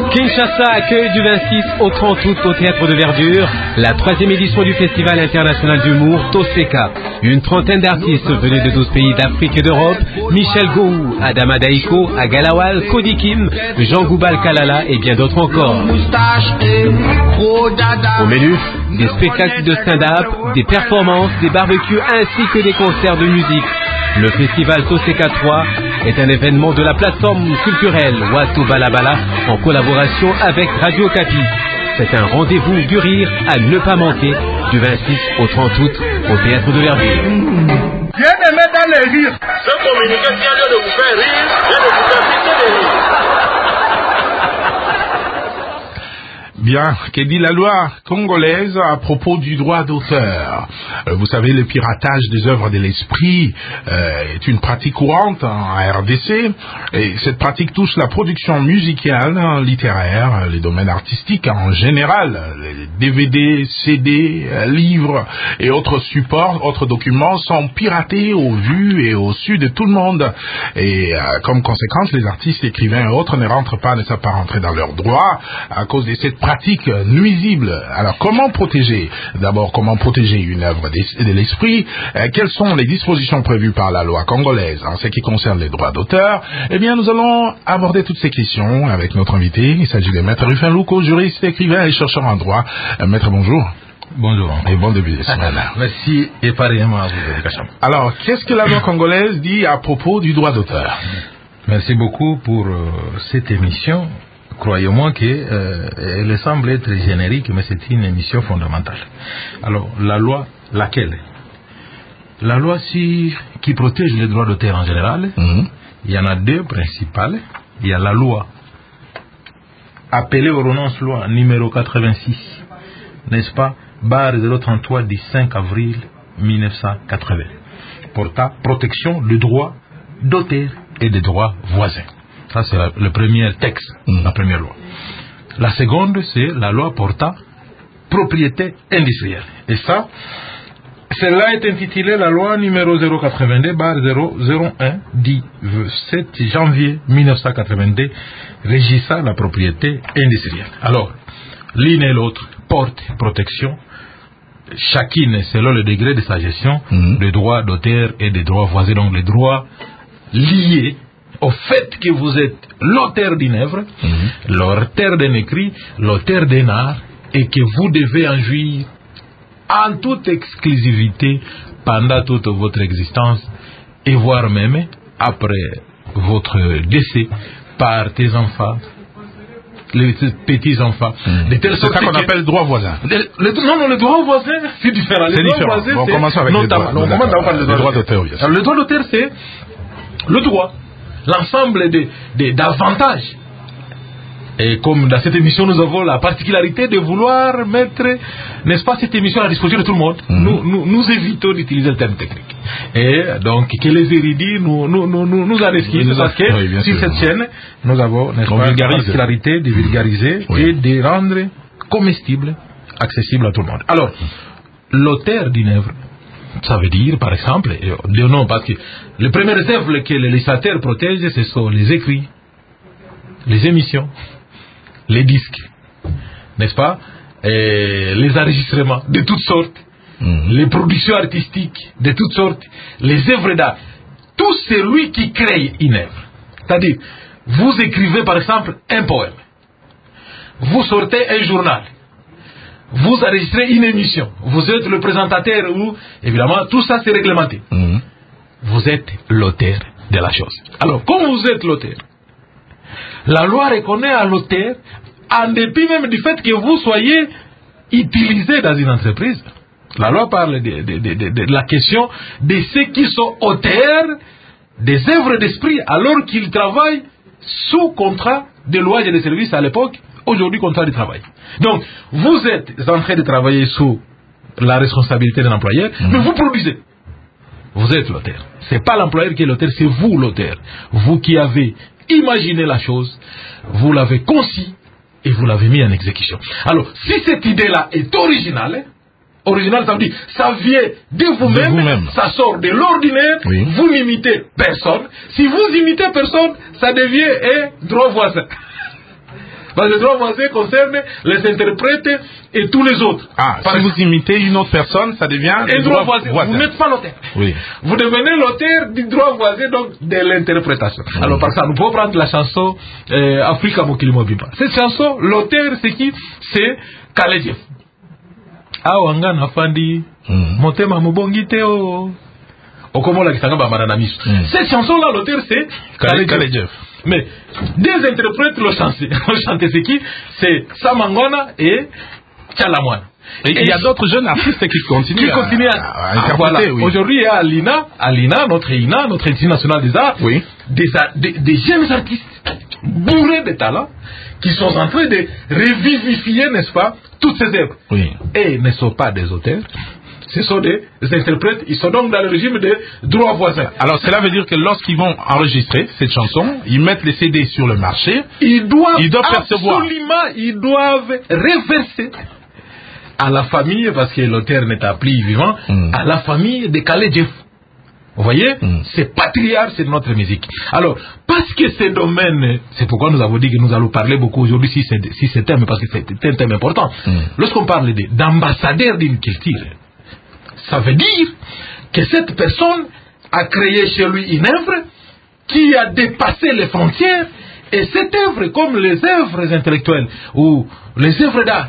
Kinshasa accueille du 26 au 30 août au Théâtre de Verdure la 3e édition du Festival international d'humour Toseka. Une trentaine d'artistes venus de 12 pays d'Afrique et d'Europe, Michel Gou, Adama Daiko, Agalawal, Kodi Kim, Jean Goubal Kalala et bien d'autres encore. Au menu, des spectacles de stand-up, des performances, des barbecues ainsi que des concerts de musique. Le festival Toseka 3 est un événement de la plateforme culturelle Watu Balabala en collaboration avec Radio Kapi. C'est un rendez-vous du rire à ne pas manquer du 26 au 30 août au Théâtre de Verdure. Viens de mettre dans les rires. Ce communiqué vient de vous faire rire, vient de vous faire pisser des rires. Bien, que dit la loi congolaise à propos du droit d'auteur? Vous savez, le piratage des œuvres de l'esprit est une pratique courante en RDC, et cette pratique touche la production musicale, littéraire, les domaines artistiques en général, les DVD, CD, livres et autres supports, autres documents sont piratés au vu et au su de tout le monde. Et comme conséquence, les artistes, écrivains et autres ne savent pas rentrer dans leurs droits à cause de cette pratique nuisible. Alors, comment protéger? D'abord, comment protéger une œuvre de l'esprit? Quelles sont les dispositions prévues par la loi congolaise en ce qui concerne les droits d'auteur? Eh bien, nous allons aborder toutes ces questions avec notre invité. Il s'agit de Maître Rufin Louko, juriste, écrivain et chercheur en droit. Maître, bonjour. Bonjour. Et bon début de semaine. Merci et pareillement à vous, Kacham. Alors, qu'est-ce que la loi congolaise dit à propos du droit d'auteur? Merci beaucoup pour cette émission. Croyez-moi qu'elle semble être générique, mais c'est une émission fondamentale. Alors, la loi, laquelle? La loi qui protège les droits d'auteur en général, il y en a deux principales. Il y a la loi appelée ordonnance loi numéro 86, n'est-ce pas, barre 033 du 5 avril 1980, portant protection des droits d'auteur et des droits voisins. Ça, c'est le premier texte, la première loi. La seconde, c'est la loi portant propriété industrielle. Et ça, celle-là est intitulée la loi numéro 082/001 du 7 janvier 1982, régissant la propriété industrielle. Alors, l'une et l'autre portent protection, chacune selon le degré de sa gestion, des droits d'auteur et des droits voisins, donc les droits liés au fait que vous êtes l'auteur d'une œuvre, l'auteur d'un écrit, l'auteur d'un art, et que vous devez en jouir en toute exclusivité pendant toute votre existence, et voire même après votre décès par tes enfants, les petits-enfants. C'est ça qu'on appelle le droit voisin. Non, le droit voisin, c'est différent. C'est différent. Voisin, on commence avec les droits d'auteur. Le droit d'auteur, c'est le droit, l'ensemble d'avantages. Et comme dans cette émission, nous avons la particularité de vouloir mettre, n'est-ce pas, cette émission à la disposition de tout le monde. Nous évitons d'utiliser le terme technique. Et donc, que les érudits nous en esquissent, parce que sur cette chaîne, nous avons, n'est-ce pas, la particularité de vulgariser et de rendre comestible, accessible à tout le monde. Alors, l'auteur d'une œuvre, ça veut dire, par exemple, non, parce que les premières œuvres que les législateurs protègent, ce sont les écrits, les émissions, les disques, n'est-ce pas, et les enregistrements de toutes sortes, les productions artistiques de toutes sortes, les œuvres d'art. Tout celui qui crée une œuvre. C'est-à-dire, vous écrivez par exemple un poème, vous sortez un journal, vous enregistrez une émission, vous êtes le présentateur ou, évidemment, tout ça c'est réglementé. Vous êtes l'auteur de la chose. Alors, comme vous êtes l'auteur, la loi reconnaît à l'auteur, en dépit même du fait que vous soyez utilisé dans une entreprise. La loi parle de la question de ceux qui sont auteurs des œuvres d'esprit alors qu'ils travaillent sous contrat de louage et de services à l'époque, aujourd'hui contrat de travail. Donc, vous êtes en train de travailler sous la responsabilité d'un employeur, mais vous produisez. Vous êtes l'auteur. Ce n'est pas l'employeur qui est l'auteur, c'est vous l'auteur. Vous qui avez imaginé la chose, vous l'avez conçue et vous l'avez mis en exécution. Alors, si cette idée-là est originale, original, ça veut dire, ça vient de vous-même, ça sort de l'ordinaire, vous n'imitez personne. Si vous imitez personne, ça devient un droit voisin. Parce que le droit voisin concerne les interprètes et tous les autres. Si vous imitez une autre personne, ça devient le droit voisin. Vous n'êtes pas l'auteur. Oui. Vous devenez l'auteur du droit voisin, donc de l'interprétation. Alors, par exemple, nous pouvons prendre la chanson Africa Mokilimo Biba. Cette chanson, l'auteur, c'est qui? C'est Kaledjev. Awanga Nafandi, Motema Mubongite o. Okomola Kisanga Bamarana Misu. Cette chanson-là, l'auteur, c'est Kaledjev. Mais des interprètes l'ont chanté. C'est qui? C'est Samangwana et Tchalamwana. Et il y a d'autres jeunes artistes qui continuent à interpréter. Voilà. Oui. Aujourd'hui, il y a Alina, notre Institut national des arts, oui. des jeunes artistes bourrés de talent qui sont en train de revivifier, n'est-ce pas, toutes ces œuvres. Oui. Et ne sont pas des auteurs. Ce sont des interprètes, ils sont donc dans le régime de droit voisin. Alors cela veut dire que lorsqu'ils vont enregistrer cette chanson, ils mettent les CD sur le marché, ils doivent percevoir. Absolument, ils doivent reverser à la famille, parce que l'auteur n'est plus vivant, à la famille de Kaledjev. Vous voyez, c'est patriarche, c'est notre musique. Alors, parce que ces domaines, c'est pourquoi nous avons dit que nous allons parler beaucoup aujourd'hui si c'est thème, parce que c'est un thème important. Lorsqu'on parle d'ambassadeur d'une culture, ça veut dire que cette personne a créé chez lui une œuvre qui a dépassé les frontières, et cette œuvre, comme les œuvres intellectuelles ou les œuvres d'art,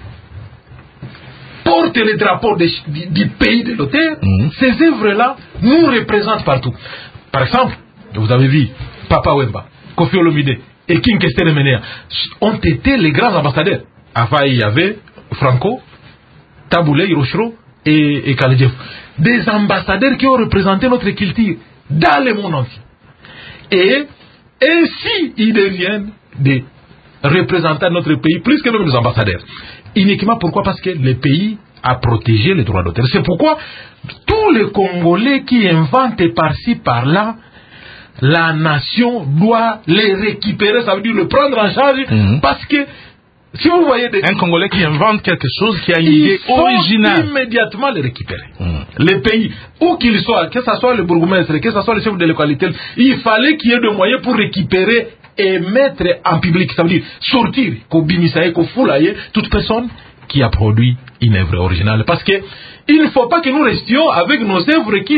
porte le drapeau du pays de l'auteur. Ces œuvres-là nous représentent partout. Par exemple, vous avez vu Papa Wemba, Kofi Olomide et King Kester Menea ont été les grands ambassadeurs. Avant, il y avait Franco, Taboulé, Hiroshiro et Kaledjev. Des ambassadeurs qui ont représenté notre culture dans le monde entier. Et ainsi, ils deviennent des représentants de notre pays, plus que même des ambassadeurs. Uniquement pourquoi? Parce que le pays a protégé les droits d'auteur. C'est pourquoi tous les Congolais qui inventent par-ci, par-là, la nation doit les récupérer, ça veut dire le prendre en charge, parce que si vous voyez un Congolais qui invente quelque chose qui a une idée originale, immédiatement les récupérer. Les pays, où qu'ils soient, que ce soit le bourgmestre, que ce soit le chef de localité, il fallait qu'il y ait des moyens pour récupérer et mettre en public, ça veut dire sortir, toute personne qui a produit une œuvre originale. Parce que il ne faut pas que nous restions avec nos œuvres qui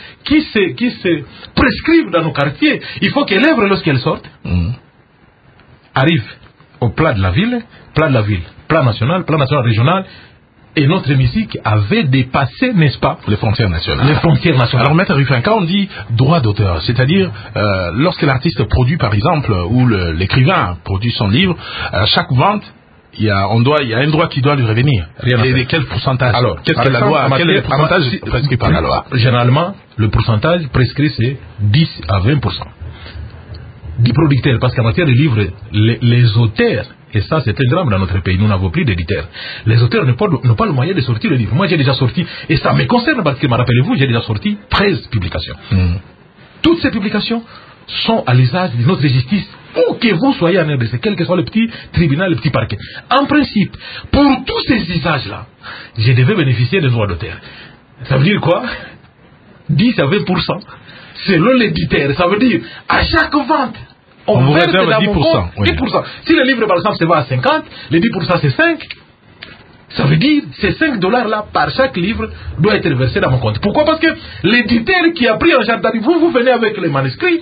se prescrivent dans nos quartiers. Il faut que l'œuvre, lorsqu'elle sorte, arrive au plan de la ville, plan national, régional. Et notre musique avait dépassé, n'est-ce pas, les frontières nationales. Alors, Maître Ruffin, quand on dit droit d'auteur, c'est-à-dire lorsque l'artiste produit, par exemple, ou l'écrivain produit son livre, à chaque vente, il y a un droit qui doit lui revenir. Et quel pourcentage? Alors, quel est le pourcentage prescrit par la loi? Généralement, le pourcentage prescrit, c'est 10 à 20% du producteur. Parce qu'en matière de livres, les auteurs, et ça c'est un drame dans notre pays, nous n'avons plus d'éditeurs. Les auteurs n'ont pas le moyen de sortir le livre. Moi j'ai déjà sorti, et ça me concerne parce que, rappelez-vous, j'ai déjà sorti 13 publications. Toutes ces publications sont à l'usage de notre justice, où que vous soyez en RDC, quel que soit le petit tribunal, le petit parquet. En principe, pour tous ces usages-là, je devais bénéficier des droits d'auteur. Ça veut dire quoi? 10 à 20% selon l'éditeur. Ça veut dire, à chaque vente, on vous verse réserve dans 10%. mon compte 10%. Si le livre, par exemple, se vend à 50, les 10% c'est 5. Ça veut dire, ces $5 par chaque livre doit être versé dans mon compte. Pourquoi? Parce que l'éditeur qui a pris en charge, vous venez avec les manuscrits,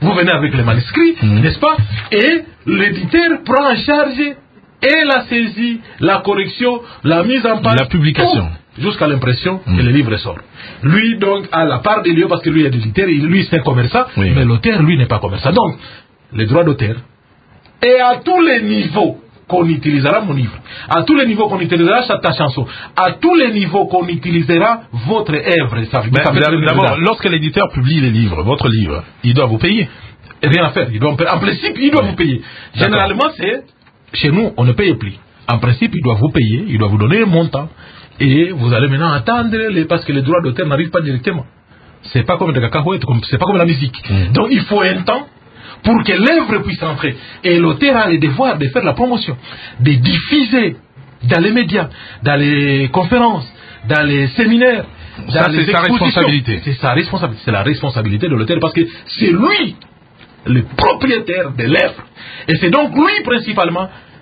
n'est-ce pas? Et l'éditeur prend en charge et la saisie, la correction, la mise en page, la publication, jusqu'à l'impression que le livre sort. Lui, donc, a la part des lieux parce que lui est l'éditeur, lui c'est un commerçant, mais l'auteur, lui, n'est pas commerçant. Donc, les droits d'auteur, et à tous les niveaux qu'on utilisera mon livre, à tous les niveaux qu'on utilisera ta chanson, à tous les niveaux qu'on utilisera votre œuvre. D'abord, lorsque l'éditeur publie les livres, votre livre, il doit vous payer. Rien à faire. En principe, il doit vous payer. Généralement, chez nous, on ne paye plus. En principe, il doit vous payer, il doit vous donner un montant. Et vous allez maintenant attendre, parce que les droits d'auteur n'arrivent pas directement. C'est pas comme des cacahuètes, c'est pas comme la musique. Donc, il faut un temps pour que l'œuvre puisse entrer. Et l'auteur a le devoir de faire la promotion, de diffuser dans les médias, dans les conférences, dans les séminaires, dans les expositions. C'est sa responsabilité. C'est sa responsabilité. C'est la responsabilité de l'auteur parce que c'est lui le propriétaire de l'œuvre. Et c'est donc lui principalement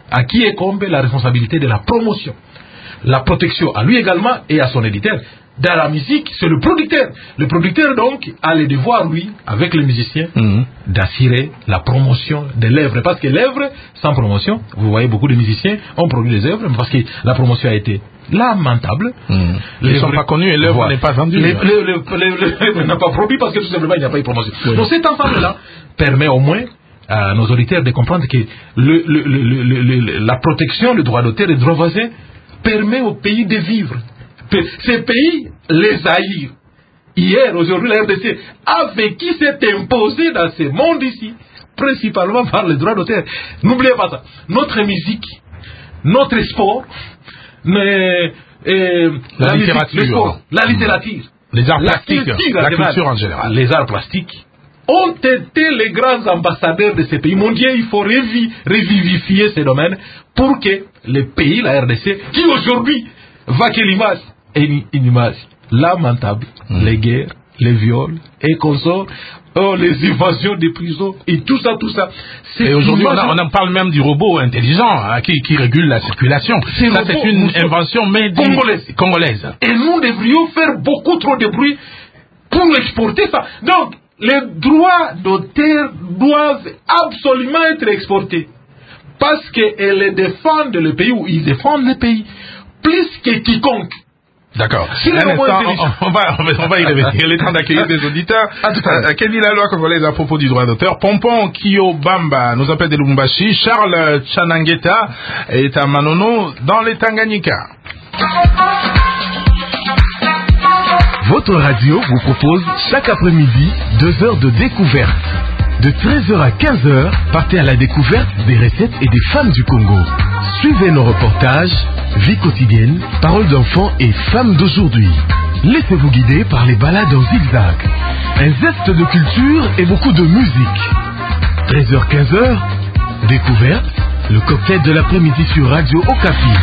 à qui incombe la responsabilité de la promotion, la protection à lui également et à son éditeur. Dans la musique, c'est le producteur. Le producteur, donc, a le devoir, lui, avec les musiciens, d'assurer la promotion de l'œuvre. Parce que l'œuvre, sans promotion, vous voyez, beaucoup de musiciens ont produit des œuvres, parce que la promotion a été lamentable. Ils ne sont pas connus et l'œuvre n'est pas vendue. L'œuvre n'a pas produit parce que tout simplement, il n'y a pas eu de promotion. Donc, cet ensemble-là permet au moins à nos auditeurs de comprendre que la protection, le droit d'auteur et le droit voisin permet au pays de vivre. Ces pays les haïrent. Hier, aujourd'hui, la RDC avec qui s'est imposé dans ce monde ici, principalement par le droit d'auteur. N'oubliez pas ça. Notre musique, notre sport, la littérature, les arts plastiques, la culture en général, les arts plastiques ont été les grands ambassadeurs de ces pays. Mon Dieu, il faut revivifier ces domaines pour que le pays, la RDC, qui aujourd'hui voit que l'image est une image lamentable, les guerres, les viols et consorts, les invasions des prisons et tout ça. Et aujourd'hui, on en parle même du robot intelligent qui régule la circulation. Ça, c'est une invention congolaise. Et nous devrions faire beaucoup trop de bruit pour exporter ça. Donc, les droits d'auteur doivent absolument être exportés. Parce qu'ils défendent le pays, ou ils défendent le pays, plus que quiconque. D'accord. On va y revenir. Il est temps d'accueillir des auditeurs. Quelle dit la loi congolaise à propos du droit d'auteur? Pompon Kiobamba nous appelle de Lubumbashi. Charles Chanangeta est à Manono dans les Tanganyika. Votre radio vous propose chaque après-midi 2 heures de découverte. De 13h à 15h, partez à la découverte des recettes et des femmes du Congo. Suivez nos reportages, vie quotidienne, paroles d'enfants et femmes d'aujourd'hui. Laissez-vous guider par les balades en zigzag. Un zeste de culture et beaucoup de musique. 13h-15h, découverte, le cocktail de l'après-midi sur Radio Okapi.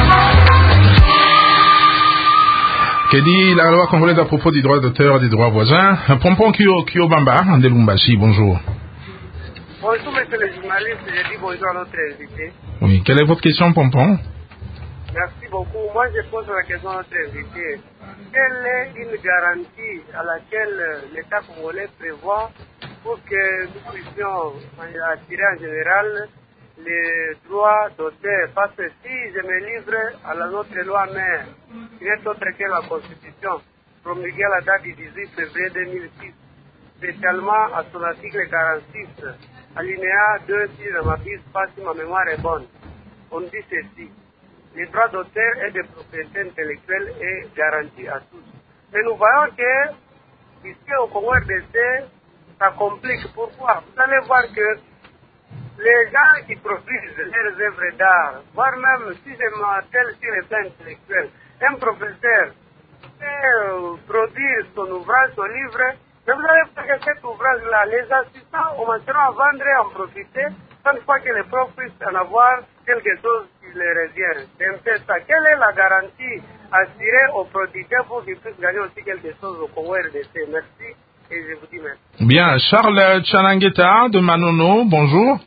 Que dit la loi congolaise à propos du droit d'auteur et des droits voisins? Pompon Kiobamba, de Lubumbashi, bonjour. Bonjour, monsieur le journaliste, je dis bonjour à notre invité. Oui, quelle est votre question, Pompon? Merci beaucoup. Moi, je pose la question à notre invité. Quelle est une garantie à laquelle l'État congolais prévoit pour que nous puissions attirer en général les droits d'auteur? Parce que si je me livre à notre loi mère, qui n'est autre que la Constitution, promulguée à la date du 18 février 2006, spécialement à son article 46, alinéa 2, si je m'abuse pas, si ma mémoire est bonne, on dit ceci: les droits d'auteur et de propriété intellectuelle est garanti à tous. Mais nous voyons que ici au Congo RDC, ça complique. Pourquoi? Vous allez voir que les gens qui produisent leurs œuvres d'art, voire même si je m'attelle sur les plans intellectuels, un professeur peut produire son ouvrage, son livre, mais vous allez voir que cet ouvrage-là, les assistants commenceront à vendre et à en profiter, chaque fois que les profs puissent en avoir quelque chose qui les revient. C'est un peu ça. Quelle est la garantie assurée aux producteurs pour qu'ils puissent gagner aussi quelque chose au Congo RDC? Merci et je vous dis merci. Bien, Charles Chanangeta de Manono, bonjour.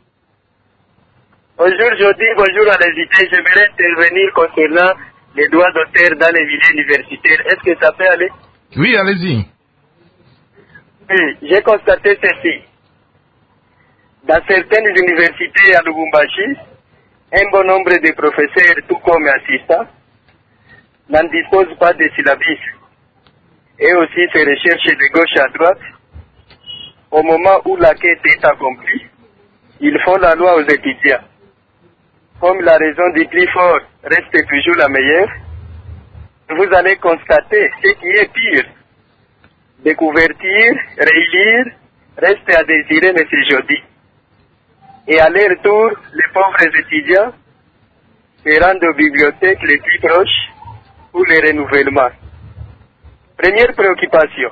Bonjour Jody, bonjour à l'invité. J'aimerais intervenir concernant les droits d'auteur dans les villes universitaires. Est-ce que ça peut aller? Oui, allez-y. Oui, j'ai constaté ceci. Dans certaines universités à Lubumbashi, un bon nombre de professeurs, tout comme assistants, n'en disposent pas de syllabus. Et aussi se recherchent de gauche à droite. Au moment où la quête est accomplie, ils font la loi aux étudiants. Comme la raison du plus fort reste toujours la meilleure, vous allez constater ce qui est pire. Découverture, relire, reste à désirer, M. Jody. Et à leur tour, les pauvres étudiants se rendent aux bibliothèques les plus proches pour le renouvellement. Première préoccupation.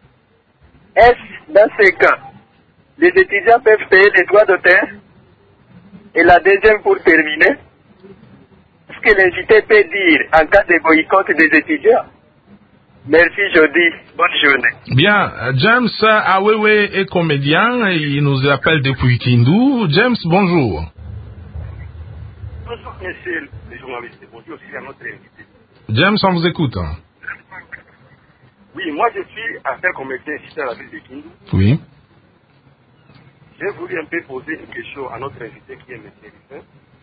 Est-ce dans ces cas, les étudiants peuvent payer les droits d'auteur? Et la deuxième pour terminer, ce que l'invité peut dire en cas de boycott des étudiants? Merci Jody, bonne journée. Bien, James Awewe est comédien, il nous appelle depuis Kindu. James, bonjour. Bonjour, messieurs les journalistes. Bonjour aussi à notre invité. James, on vous écoute. Oui, moi je suis affaire comédien ici à la ville de Kindu. Oui. J'ai voulu un peu poser une question à notre invité qui est M. Rufin.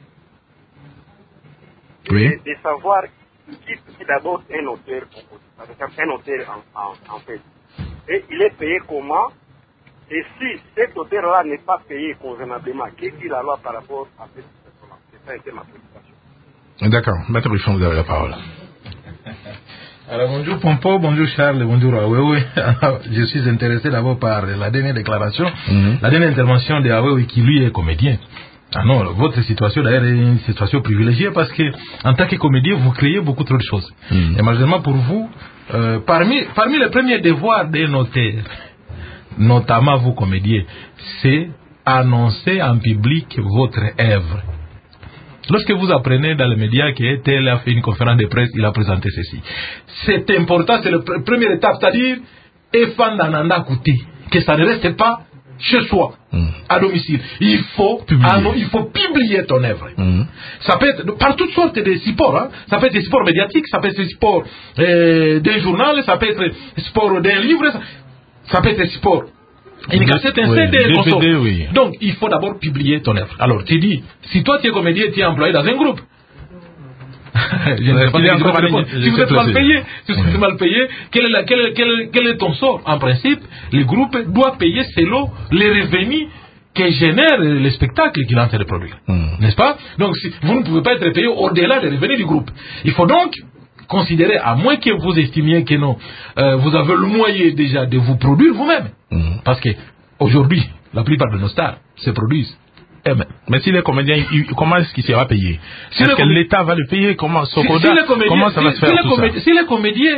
Oui. Et de savoir qui est d'abord un auteur, un auteur en fait. Et il est payé comment? Et si cet auteur-là n'est pas payé convenablement, qu'est-ce qu'il a là par rapport à cette personne-là? C'est ça un peu ma préoccupation. D'accord. Maître Rufin, vous avez la parole. Alors bonjour Pompo, bonjour Charles, bonjour Awewe. Je suis intéressé d'abord par la dernière déclaration, la dernière intervention de Awewe qui lui est comédien. Ah non, votre situation d'ailleurs est une situation privilégiée parce que en tant que comédien vous créez beaucoup trop de choses. Et malheureusement pour vous, parmi les premiers devoirs des notaires, notamment vous comédiens, c'est annoncer en public votre œuvre. Lorsque vous apprenez dans les médias que tel a fait une conférence de presse, il a présenté ceci. C'est important, c'est la première étape, c'est-à-dire que ça ne reste pas chez soi, à domicile. Il faut publier ton œuvre. Ça peut être par toutes sortes de supports. Hein. Ça peut être des supports médiatiques, ça peut être des supports d'un journal, ça peut être des supports d'un livre, ça peut être des supports. Une cassette, un CD, oui. Donc, il faut d'abord publier ton œuvre. Alors, tu dis, si toi tu es comédien, tu es employé dans un groupe. Si vous êtes mal payé, quel est ton sort? En principe, le groupe doit payer selon les revenus que génère le spectacle qu'il est en train de produire. N'est-ce pas? Donc, vous ne pouvez pas être payé au-delà des revenus du groupe. Il faut donc considérer, à moins que vous estimiez que non, vous avez le moyen déjà de vous produire vous-même. Parce que aujourd'hui, la plupart de nos stars se produisent eux-mêmes. Mais si les comédiens, comment est-ce qu'il sera payé? Est-ce que l'État va le payer? Comment ça va se faire tout ça? Si les comédiens,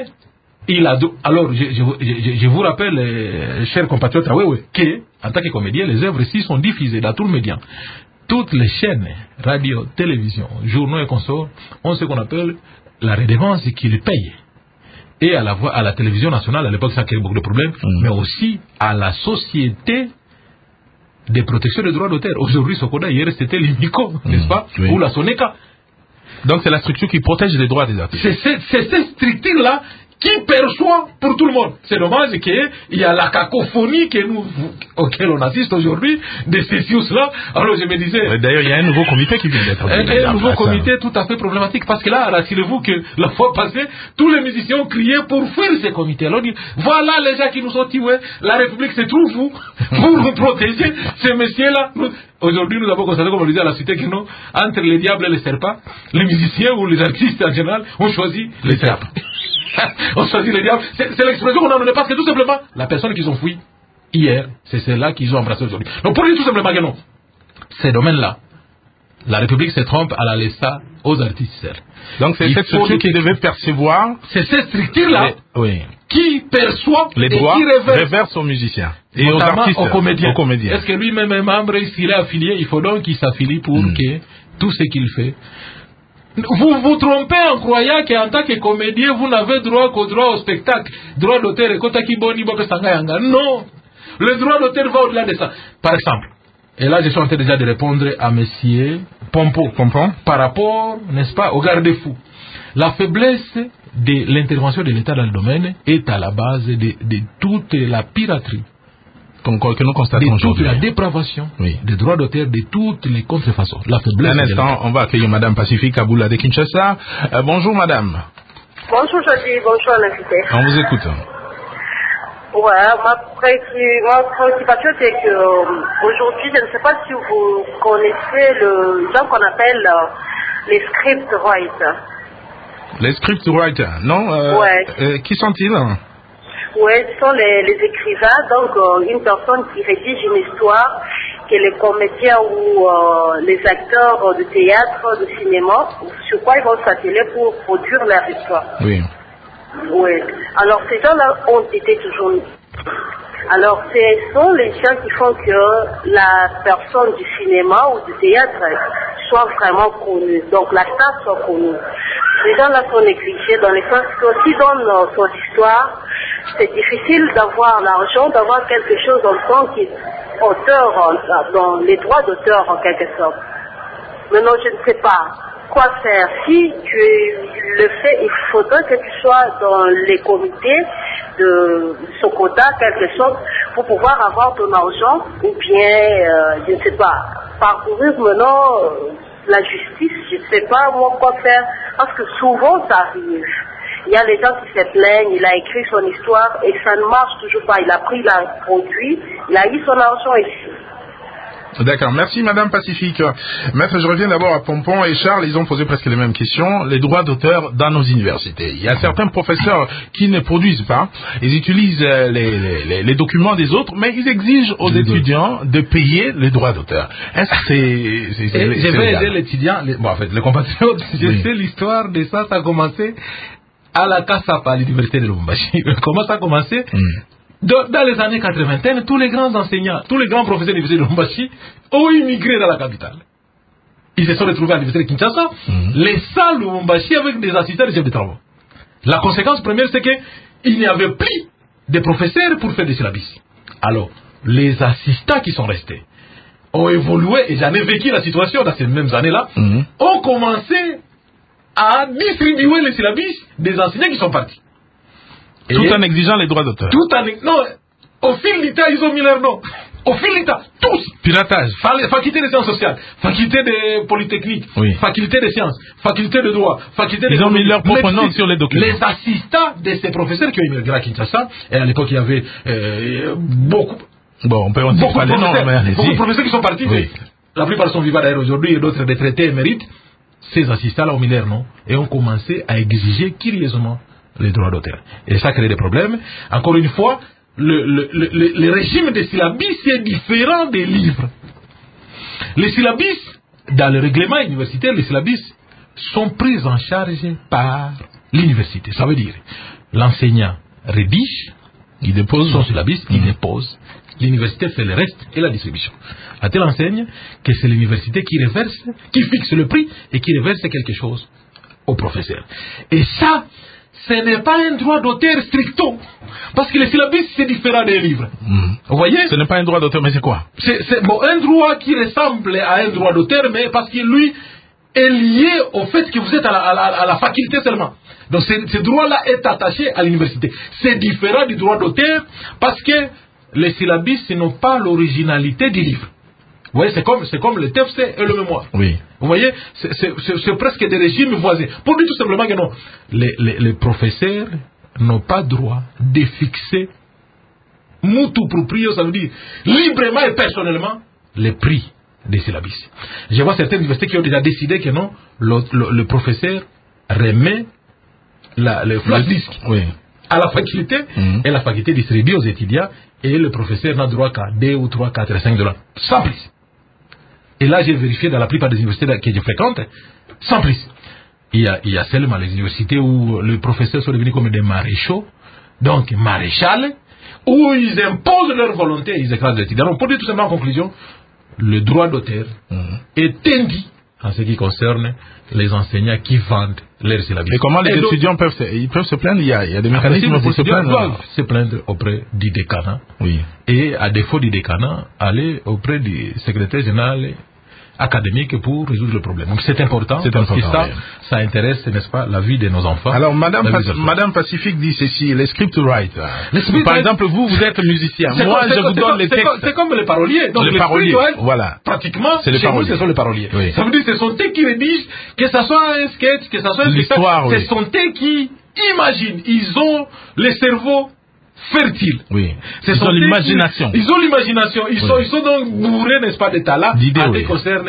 alors je vous rappelle, chers compatriotes, que en tant que comédien, les œuvres ici sont diffusées dans tout le média. Toutes les chaînes, radio, télévision, journaux et consorts, ont ce qu'on appelle la redevance qu'ils payent. Et à la télévision nationale, à l'époque, ça créait beaucoup de problèmes, mais aussi à la société de protection des droits d'auteur. Aujourd'hui, Sokoda, hier, c'était l'IMICO, n'est-ce pas? Ou la Soneka. Donc, c'est la structure qui protège les droits des artistes. C'est cette structure-là qui perçoit pour tout le monde. C'est dommage qu'il y a la cacophonie auquel on assiste aujourd'hui, de ces choses-là. Alors je me disais... D'ailleurs, il y a un nouveau comité qui vient d'être... Un nouveau comité tout à fait problématique, parce que là, rassurez-vous que la fois passée, tous les musiciens ont crié pour fuir ces comités. Alors, voilà les gens qui nous ont tués, la République se trouve où pour nous protéger, ces messieurs-là. Aujourd'hui, nous avons constaté, comme on disait à la cité, que non, entre les diables et les serpents, les musiciens ou les artistes en général ont choisi les serpents. On choisit les diables. C'est l'expression qu'on a donnée parce que tout simplement, la personne qu'ils ont fui hier, c'est celle-là qu'ils ont embrassée aujourd'hui. Donc pour dire tout simplement que non, ces domaines-là, la République se trompe à la laisser aux artistes. Donc c'est cette structure qui devait percevoir. C'est cette structure-là qui perçoit les droits, qui reverse aux musiciens et aux artistes, aux comédiens. Est-ce que lui-même est membre, s'il est affilié, il faut donc qu'il s'affilie pour que tout ce qu'il fait. Vous vous trompez en croyant qu'en tant que comédien, vous n'avez droit qu'au droit au spectacle, droit d'auteur et kotaki boni bope sangayanga. Non, le droit d'auteur va au-delà de ça. Par exemple, et là je suis en train déjà de répondre à monsieur Pompo, par rapport, n'est-ce pas, au garde-fou. La faiblesse de l'intervention de l'État dans le domaine est à la base de toute la piraterie. Que nous constatons de toute la dépravation des droits d'auteur, de toutes les contrefaçons. La faiblesse. Un instant, on va accueillir Madame Pacifique Aboula de Kinshasa. Bonjour Madame. Bonjour Jody, bonjour l'invité. On vous écoute. Ouais, ma préoccupation c'est que aujourd'hui, je ne sais pas si vous connaissez le genre qu'on appelle les scriptwriters. Les scriptwriters, non qui sont-ils? Oui, ce sont les écrivains, donc une personne qui rédige une histoire que les comédiens ou les acteurs de théâtre, de cinéma, sur quoi ils vont s'atteler pour produire leur histoire. Oui. Oui. Alors ces gens-là ont été toujours... Alors ce sont les gens qui font que la personne du cinéma ou du théâtre soit vraiment connue, donc la star soit connue. Ces gens-là sont négligés dans le sens que s'ils donnent son histoire, c'est difficile d'avoir l'argent, d'avoir quelque chose en tant qu'auteur, dans les droits d'auteur en quelque sorte. Maintenant, je ne sais pas quoi faire. Si tu le fais, il faudrait que tu sois dans les comités de Sokota, quelque chose, pour pouvoir avoir ton argent, ou bien, je ne sais pas, parcourir maintenant la justice, je ne sais pas moi quoi faire, parce que souvent ça arrive. Il y a les gens qui se plaignent, il a écrit son histoire et ça ne marche toujours pas. Il a pris le produit, il a eu son argent ici. D'accord, merci Madame Pacifique. Maître, je reviens d'abord à Pompon et Charles, ils ont posé presque les mêmes questions. Les droits d'auteur dans nos universités. Il y a certains professeurs qui ne produisent pas, ils utilisent les documents des autres, mais ils exigent aux étudiants de payer les droits d'auteur. Est-ce que je vais aider l'étudiant, en fait, les compatriotes, je sais l'histoire de ça, ça a commencé à la Kasapa, à l'université de Lubumbashi. Comment ça a commencé? Dans les années 80, tous les grands enseignants, tous les grands professeurs de l'université de Lubumbashi ont immigré dans la capitale. Ils se sont retrouvés à l'université de Kinshasa, les salles de Lubumbashi avec des assistants de chefs de travaux. La conséquence première, c'est qu'il n'y avait plus de professeurs pour faire des syllabus. Alors, les assistants qui sont restés ont évolué, et j'en ai vécu la situation dans ces mêmes années-là, ont commencé à distribuer les syllabus des enseignants qui sont partis. Tout en exigeant les droits d'auteur. Non, au fil du temps, ils ont mis leur nom. Au fil du temps, tous. Piratage. Faculté des sciences sociales, faculté de polytechnique, faculté des sciences, faculté de droit, faculté Ils ont mis leur propre nom sur les documents. Les assistants de ces professeurs qui ont immigré à Kinshasa, et à l'époque, il y avait beaucoup. Bon, on peut dire pas les noms, mais beaucoup de professeurs qui sont partis. La plupart sont vivants d'ailleurs aujourd'hui, et d'autres retraités émérites. Ces assistants-là ont mis leur nom et ont commencé à exiger curieusement les droits d'auteur. Et ça crée des problèmes. Encore une fois, le régime des syllabus est différent des livres. Les syllabus, dans le règlement universitaire, les syllabus sont pris en charge par l'université. Ça veut dire, l'enseignant rédige, il dépose son syllabus, il dépose. L'université fait le reste et la distribution. À telle enseigne que c'est l'université qui reverse, qui fixe le prix et qui reverse quelque chose au professeur. Et ça, ce n'est pas un droit d'auteur stricto. Parce que le syllabus, c'est différent des livres. Vous voyez? Ce n'est pas un droit d'auteur, mais c'est quoi? C'est un droit qui ressemble à un droit d'auteur, mais parce que lui est lié au fait que vous êtes à la faculté seulement. Donc ce droit-là est attaché à l'université. C'est différent du droit d'auteur parce que les syllabus n'ont pas l'originalité du livre. Vous voyez, c'est comme le TFC et le mémoire. Oui. Vous voyez, c'est presque des régimes voisins. Pour dire tout simplement que non, les professeurs n'ont pas droit de fixer mutu proprio, ça veut dire librement et personnellement, les prix des syllabus. Je vois certaines universités qui ont déjà décidé que non, le professeur remet le flash disque à la faculté et la faculté distribue aux étudiants et le professeur n'a droit qu'à 2 ou 3, 4, 5 $. Sans plus. Et là, j'ai vérifié dans la plupart des universités que je fréquente, sans plus. Il y a seulement les universités où les professeurs sont devenus comme des maréchaux, donc maréchals, où ils imposent leur volonté et ils écrasent les étudiants. Donc, pour dire tout simplement en conclusion, le droit d'auteur est interdit en ce qui concerne les enseignants qui vendent leurs syllabus. Et comment les étudiants peuvent se plaindre? Il y a des mécanismes pour se plaindre. Ils doivent se plaindre auprès du décanat. Oui. Et à défaut du décanat, aller auprès du secrétaire général académique pour résoudre le problème. Donc c'est important parce que ça intéresse, n'est-ce pas, la vie de nos enfants. Alors Madame Pacifique dit ceci, les scriptwriters. Par exemple, vous êtes musicien. Moi, je vous donne les textes. C'est comme les paroliers. Donc les paroliers, voilà. Pratiquement, c'est les paroliers. Ce sont les paroliers. Oui. Ça veut dire que ce sont eux qui rédigent, que ce soit un sketch, que ce soit un l'histoire, ce sont eux qui imaginent. Ils ont le cerveau fertile. Oui. Ils ont l'imagination. Ils ont l'imagination. Ils sont donc bourrés, n'est-ce pas, de talents en ce qui concerne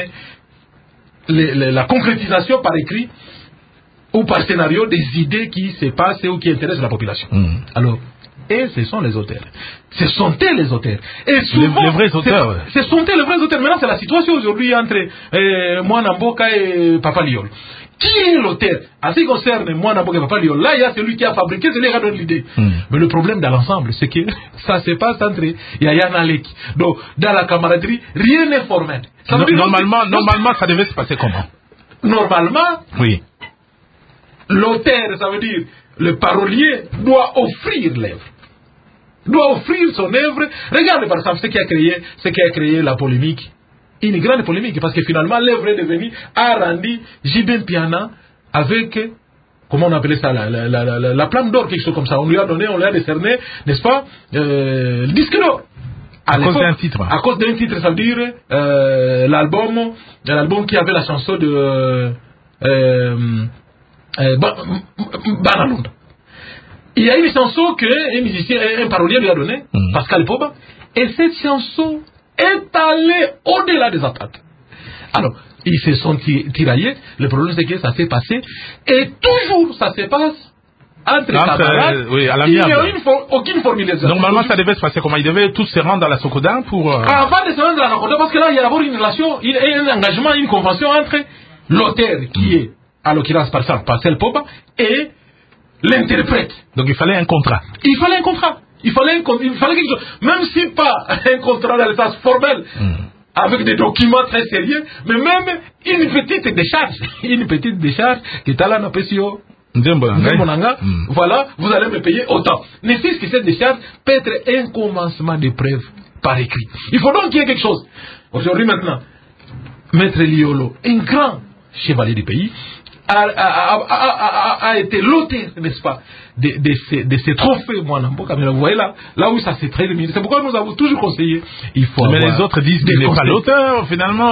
la concrétisation par écrit ou par scénario des idées qui se passent ou qui intéressent la population. Alors, et ce sont les auteurs. Ce sont eux les auteurs. Et souvent, les vrais auteurs. Ce sont eux les vrais auteurs. Maintenant, c'est la situation aujourd'hui entre Mwana Mboka et Papa Liol. Qui est l'auteur? En ce qui concerne Mwana Mboka et Papa Liol, là, il y a celui qui a fabriqué, celui qui a donné l'idée. Mais le problème dans l'ensemble, c'est que ça se passe entre Yaya Naleki. Donc, dans la camaraderie, rien n'est formel. Normalement, ça devait se passer comment? Normalement, oui. L'auteur, ça veut dire le parolier, doit offrir l'œuvre. Doit offrir son œuvre. Regardez par exemple ce qui a créé la polémique une grande polémique, parce que finalement, l'œuvre est devenue Arandi Jibin Piana avec, comment on appelait ça, la Palme d'Or, quelque chose comme ça. On lui a donné, on lui a décerné, n'est-ce pas, le disque d'or. À cause d'un titre. À cause d'un titre, ça veut dire l'album qui avait la chanson de Banalunda. Il y a une chanson qu'un musicien, un parolier lui a donnée, Pascal Poba, et cette chanson est allée au-delà des attentes. Alors, ils se sont tiraillés. Le problème, c'est que ça s'est passé, et toujours ça se passe entre camarades. Oui, à il n'y a aucune formulation. Normalement, ça devait se passer comment? Ils devaient tous se rendre à la Sokoda pour... Avant de se rendre à la Sokoda, parce que là, il y a d'abord une relation, un engagement, une convention entre l'auteur, qui est, à l'occurrence, par exemple, Pascal Poba, et l'interprète. Donc il fallait un contrat. Il fallait un contrat. Il fallait quelque chose. Même si pas un contrat dans l'état formel, avec des documents très sérieux, mais même une petite décharge. Une petite décharge qui est à la Napesio. Voilà, vous allez me payer autant. Ne fût-ce que cette décharge peut être un commencement de preuve par écrit. Il faut donc qu'il y ait quelque chose. Aujourd'hui, maintenant, Maître Liolo, un grand chevalier du pays, a été l'auteur, n'est-ce pas, de ces trophées Mwanamboka. Mais vous voyez là où ça s'est très limité. C'est pourquoi nous avons toujours conseillé. Il faut mais les autres disent qu'il n'est pas l'auteur, finalement.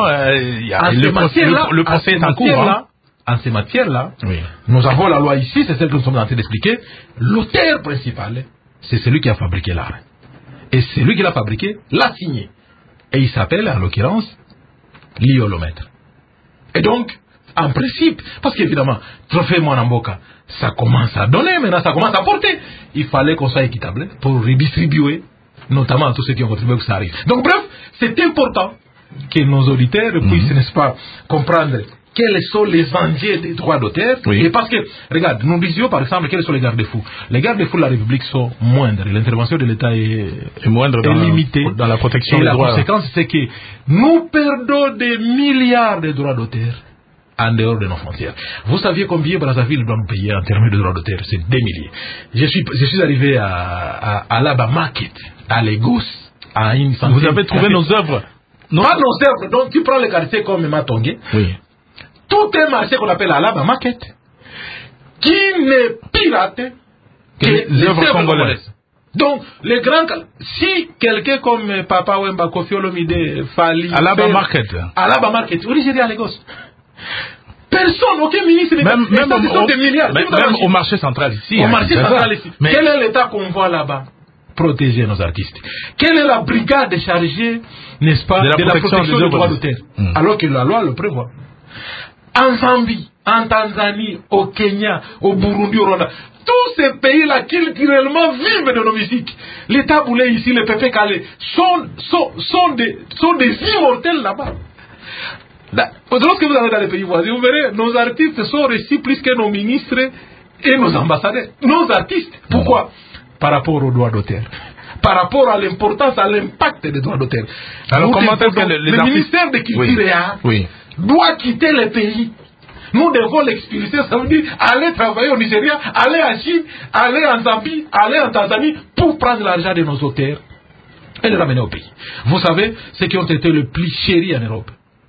Le procès est en cours. En ces matières-là, nous avons la loi ici, c'est celle que nous sommes en train d'expliquer. L'auteur principal, c'est celui qui a fabriqué l'art. Et celui qui l'a fabriqué l'a signé. Et il s'appelle, en l'occurrence, Liolomètre. Et donc, en principe, parce qu'évidemment, trophée Mwanamboka, ça commence à donner, maintenant ça commence à porter. Il fallait qu'on soit équitable pour redistribuer, notamment à tous ceux qui ont contribué que ça arrive. Donc bref, c'est important que nos auditeurs puissent, n'est-ce pas, comprendre quels sont les enjeux des droits d'auteur. Et parce que, regarde, nous disions par exemple quels sont les garde-fous. Les garde-fous de la République sont moindres. L'intervention de l'État est moindre, limitée. Dans la protection des droits. Et la conséquence, c'est que nous perdons des milliards de droits d'auteur en dehors de nos frontières. Vous saviez combien Brazzaville doit nous payer en termes de droits d'auteur? C'est 2 milliers. Je suis arrivé à Alaba Market, à Lagos, à une centaine. Vous avez trouvé nos œuvres? Pas nos œuvres. Donc tu prends les quartiers comme Matongé. Oui. Tout un marché qu'on appelle Alaba Market, qui n'est pirate que les œuvres congolaises. Donc, les grands, si quelqu'un comme Papa Wemba, Kofi Olomide, Fali, Alaba Market, originaire à Lagos. Personne, aucun ministre, même au marché central ici. Au marché central ici. Mais quel est l'État qu'on voit là-bas? Protéger nos artistes. Quelle est la brigade chargée, n'est-ce pas, de la protection des droits d'auteur? Alors que la loi le prévoit. En Zambie, en Tanzanie, au Kenya, au Burundi, au Rwanda, tous ces pays-là culturellement vivent de nos musiques. Les Taboulés ici, les Pépé Calais, sont des immortels là-bas. Lorsque vous allez dans les pays voisins, vous verrez, nos artistes sont reçus plus que nos ministres et nos ambassadeurs. Nos artistes. Pourquoi? Par rapport aux droits d'auteur. Par rapport à l'importance, à l'impact des droits d'auteur. Alors, comment est-ce que le ministère de Culture et Art doit quitter le pays? Nous devons l'expulser, ça veut dire aller travailler au Nigeria, aller en Chine, aller en Zambie, aller en Tanzanie pour prendre l'argent de nos auteurs et le ramener au pays. Vous savez, ceux qui ont été le plus chéris en Europe,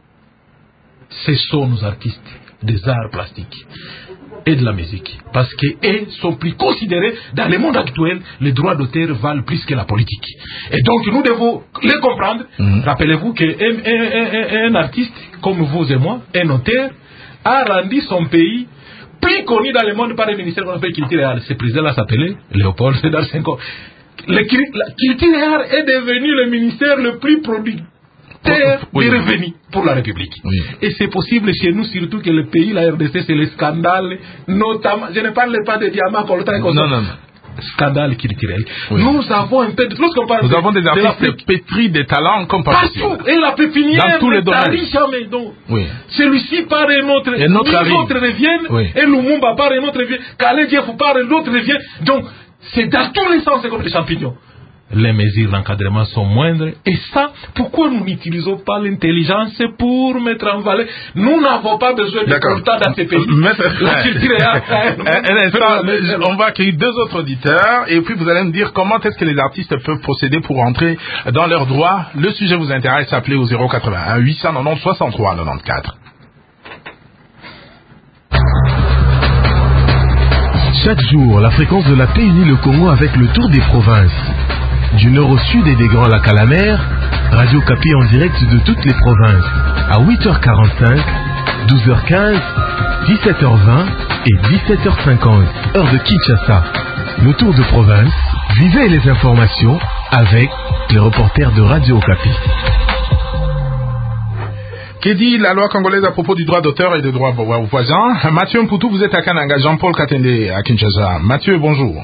ce sont nos artistes des arts plastiques et de la musique. Parce qu'eux sont plus considérés dans le monde actuel, les droits d'auteur valent plus que la politique. Et donc nous devons les comprendre. Rappelez-vous qu'un artiste comme vous et moi, un auteur, a rendu son pays plus connu dans le monde par le ministère qu'on appelle Culture et Art. Ce président-là s'appelait Léopold Sédar Senghor. La Culture et Art est devenu le ministère le plus productif des revenus pour la République. Et c'est possible chez nous, surtout que le pays, la RDC, c'est le scandale, notamment, je ne parle pas de diamants, non. Scandale culturel. Nous avons un peu de... Nous avons des artistes pétris de talents comme partout. Et la pépinière dans tous les domaines. Jamais. Donc, celui-ci part et notre reviennent. Et Lumumba part et notre revient. Kalé Diefou part et l'autre revient. Donc, c'est dans tous les sens, c'est comme des champignons. les mesures d'encadrement sont moindres. Et ça, pourquoi nous n'utilisons pas l'intelligence pour mettre en valeur? Nous n'avons pas besoin de quotas dans ces pays. La culture est on va accueillir 2 autres auditeurs et puis vous allez me dire comment est-ce que les artistes peuvent procéder pour entrer dans leurs droits. Le sujet vous intéresse, appelez au 081 890 63 94. Chaque jour, la fréquence de la paix unit le Congo avec le tour des provinces. Du nord au sud et des Grands Lacs à la mer, Radio Kapi en direct de toutes les provinces. À 8h45, 12h15, 17h20 et 17h50, heure de Kinshasa. Le tour de province, vivez les informations avec les reporters de Radio Kapi. Que dit la loi congolaise à propos du droit d'auteur et des droits voisins? Mathieu Mpoutou, vous êtes à Kananga, Jean-Paul Katende à Kinshasa. Mathieu, bonjour.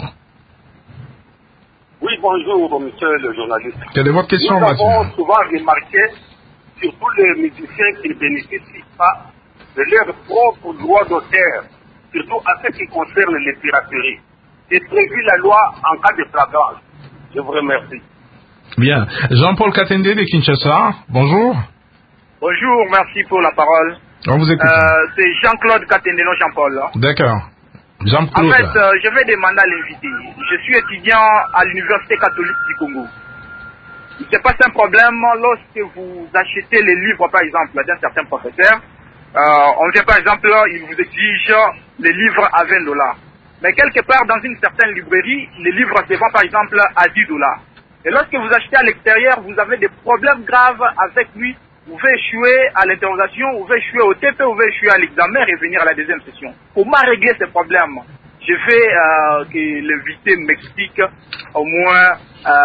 Oui, bonjour, monsieur le journaliste. Quelle est votre question, Mathieu? Nous avons souvent remarqué, surtout les musiciens qui ne bénéficient pas de leur propre droit d'auteur, surtout à ce qui concerne les pirateries. Est prévu la loi en cas de flagrance. Je vous remercie. Bien. Jean-Paul Katende de Kinshasa, bonjour. Bonjour, merci pour la parole. On vous écoute. C'est Jean-Claude Katende, non Jean-Paul. D'accord. Jean-Claude. En fait, je vais demander à l'invité. Je suis étudiant à l'Université catholique du Congo. C'est pas un problème lorsque vous achetez les livres, par exemple, d'un certain professeur. On vient, par exemple, il vous exige les livres à $20. Mais quelque part, dans une certaine librairie, les livres se vendent, par exemple, à $10. Et lorsque vous achetez à l'extérieur, vous avez des problèmes graves avec lui. Vous pouvez échouer à l'interrogation, vous pouvez échouer au TP, vous pouvez échouer à l'examen et revenir à la deuxième session. Comment régler ces problèmes? Je veux que l'invité m'explique au moins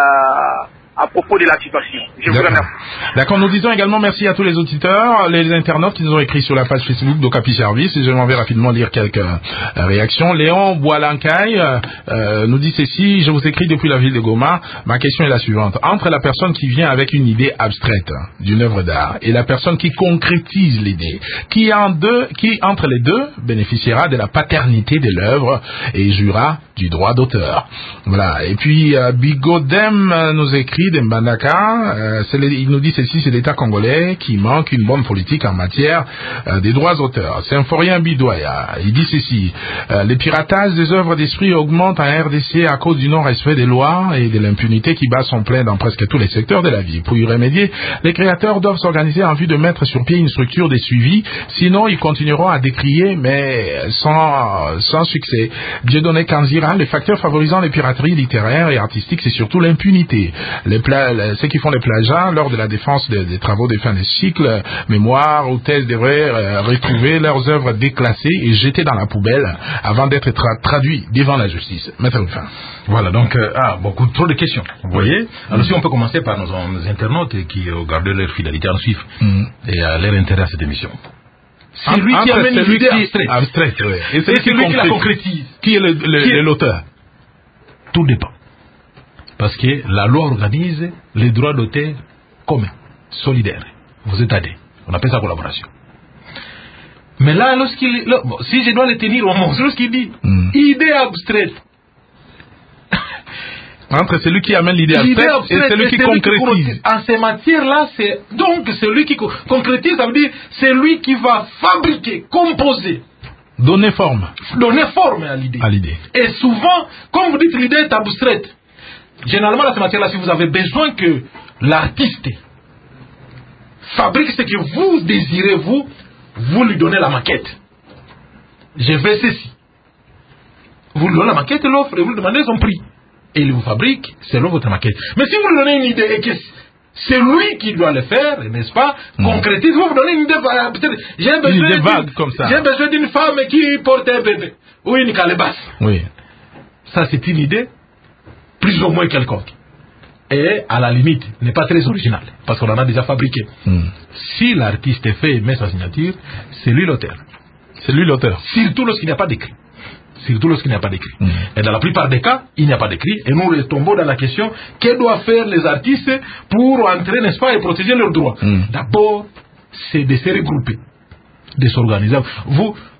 à propos de la situation. Je vous remercie. D'accord, nous disons également merci à tous les auditeurs, les internautes qui nous ont écrit sur la page Facebook d'Okapi Service, et je m'en vais rapidement lire quelques réactions. Léon Boilancaille nous dit ceci: je vous écris depuis la ville de Goma, ma question est la suivante. Entre la personne qui vient avec une idée abstraite d'une œuvre d'art et la personne qui concrétise l'idée, qui entre les deux bénéficiera de la paternité de l'œuvre et jouira du droit d'auteur? Voilà. Et puis Bigodem nous écrit de Mbandaka, il nous dit ceci: c'est l'État congolais qui manque une bonne politique en matière des droits d'auteur. Symphorien Bidoya, il dit ceci: les piratages des œuvres d'esprit augmentent en RDC à cause du non-respect des lois et de l'impunité qui bat son plein dans presque tous les secteurs de la vie. Pour y remédier, les créateurs doivent s'organiser en vue de mettre sur pied une structure de suivi, sinon ils continueront à décrier, mais sans succès. Dieudonné Kanzira, le facteur favorisant les pirateries littéraires et artistiques, c'est surtout l'impunité. Ceux qui font les plagiats lors de la défense des travaux de fin de cycle, mémoire ou thèse devraient retrouver leurs œuvres déclassées et jetées dans la poubelle avant d'être traduits devant la justice. Maître Rufin. Voilà, donc, beaucoup trop de questions. Vous voyez? Alors, si on peut commencer par nos internautes qui ont gardé leur fidélité en suivre et leur intérêt à cette émission. C'est lui qui amène une idée abstraite. Oui. Et c'est celui qui la concrétise. Qui est l'auteur? Tout dépend. Parce que la loi organise les droits d'auteur communs, solidaires. Vous êtes adhérés. On appelle ça collaboration. Mais là, si je dois le tenir au mot, lorsqu'il dit idée abstraite. Entre celui qui amène l'idée abstraite et celui qui concrétise. En ces matières-là, c'est donc celui qui concrétise, ça veut dire celui qui va fabriquer, composer. Donner forme à l'idée. Et souvent, comme vous dites, l'idée est abstraite. Généralement, dans ces matières-là, si vous avez besoin que l'artiste fabrique ce que vous désirez, vous lui donnez la maquette. Je veux ceci. Vous lui donnez la maquette, l'offre, et vous lui demandez son prix. Et il vous fabrique selon votre maquette. Mais si vous lui donnez une idée et que c'est lui qui doit le faire, n'est-ce pas, concrétise, vous donnez une idée. J'ai besoin d'une femme qui porte un bébé ou une calebasse. Oui. Ça, c'est une idée plus ou moins quelconque. Et à la limite, n'est pas très original, parce qu'on en a déjà fabriqué. Si l'artiste fait et met sa signature, c'est lui l'auteur. Surtout lorsqu'il n'y a pas d'écrit. Et dans la plupart des cas, il n'y a pas d'écrit. Et nous retombons dans la question: que doivent faire les artistes pour entrer, n'est-ce pas, et protéger leurs droits? D'abord, c'est de se regrouper, de s'organiser.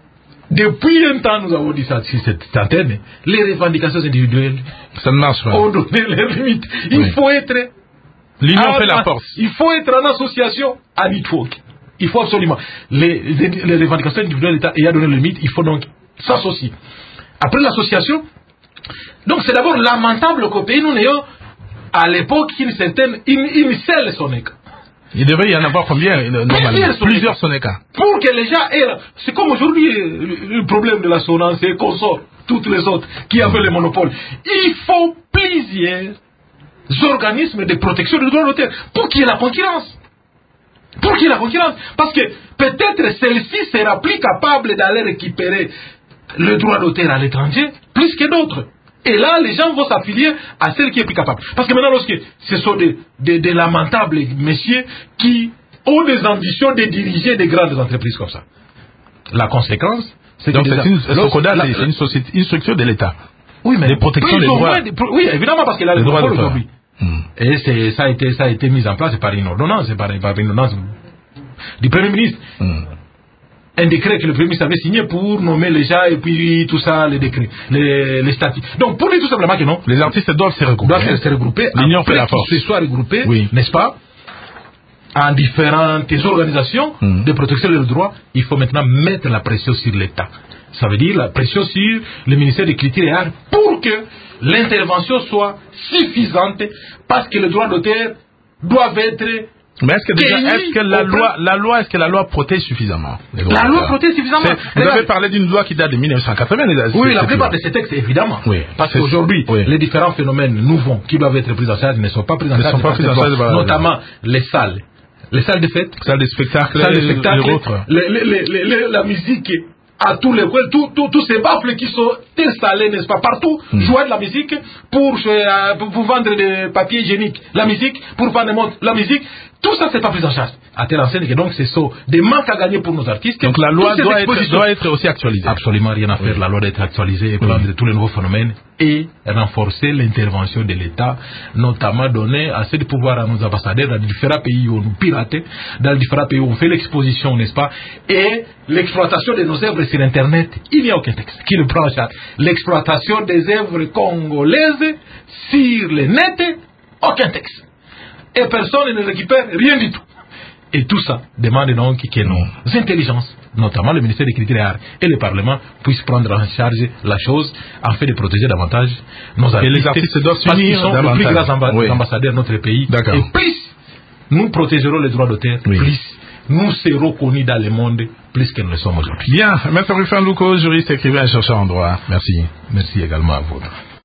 Depuis un temps, nous avons dit ça sur cette antenne, les revendications individuelles, ça ne marche pas. On donne les limites. Il faut être... L'union fait la force. Il faut être en association à network. Il faut absolument. Les revendications individuelles de l'État ayant donné les limites, il faut donc s'associer. Après l'association, donc c'est d'abord lamentable qu'au pays, nous n'ayons à l'époque une seule Soneca. Il devrait y en avoir combien normalement? Plusieurs Soneca. Pour que les gens aient... C'est comme aujourd'hui le problème de la Sonance et consorts, toutes les autres qui avaient le monopole. Il faut plusieurs organismes de protection du droit d'auteur pour qu'il y ait la concurrence. Parce que peut-être celle-ci sera plus capable d'aller récupérer le droit d'auteur à l'étranger plus que d'autres. Et là, les gens vont s'affilier à celle qui est plus capable. Parce que maintenant, lorsque ce sont des lamentables messieurs qui ont des ambitions de diriger des grandes entreprises comme ça. La conséquence, c'est que... Donc c'est une structure de l'État. Oui, mais... De protection des droits. Oui, évidemment, parce qu'elle a le monopole aujourd'hui. Et ça a été mis en place par une ordonnance, par une ordonnance du Premier ministre. Un décret que le Premier ministre avait signé pour nommer les gens et puis tout ça, les décrets, les statuts. Donc pour dire tout simplement que non. Les artistes doivent se regrouper. L'union fait la force. Qu'ils se soient regroupés, n'est-ce pas, en différentes organisations de protection des droits, il faut maintenant mettre la pression sur l'État. Ça veut dire la pression sur le ministère de Culture et Arts pour que l'intervention soit suffisante parce que les droits d'auteur doivent être... Mais est-ce que la loi protège suffisamment les droits? La loi protège suffisamment. Vous avez parlé d'une loi qui date de 1980. Oui, la plupart de ces textes, évidemment. Oui, parce qu'aujourd'hui, les différents phénomènes nouveaux qui doivent être pris en charge ne sont pas pris en charge. Notamment les salles de fête, salles de spectacle, la musique. À tous les coins, tous ces baffles qui sont installés, n'est-ce pas, partout, jouer de la musique pour vendre des papiers hygiéniques, la musique, pour faire des montres, la musique, tout ça c'est pas pris en charge. À telle enseigne que donc c'est des manques à gagner pour nos artistes. Donc la loi doit être aussi actualisée. Absolument rien à faire, la loi doit être actualisée et prendre tous les nouveaux phénomènes et renforcer l'intervention de l'État, notamment donner assez de pouvoir à nos ambassadeurs dans les différents pays où nous piratons, dans les différents pays où on fait l'exposition, n'est-ce pas, et l'exploitation de nos œuvres sur Internet, il n'y a aucun texte qui le prend en charge. L'exploitation des œuvres congolaises sur le net, aucun texte. Et personne ne récupère rien du tout. Et tout ça demande donc que nos intelligences, notamment le ministère des Culture et Arts et le Parlement, puissent prendre en charge la chose afin de protéger davantage nos artistes. Et les artistes doivent s'unir. Parce qu'ils sont les plus grands ambassadeurs de notre pays. Et plus nous protégerons les droits d'auteur, plus nous serons connus dans le monde, plus que nous le sommes aujourd'hui. Bien, Maître Rufin Louko, juriste, écrivain et chercheur en droit. Merci. Merci également à vous.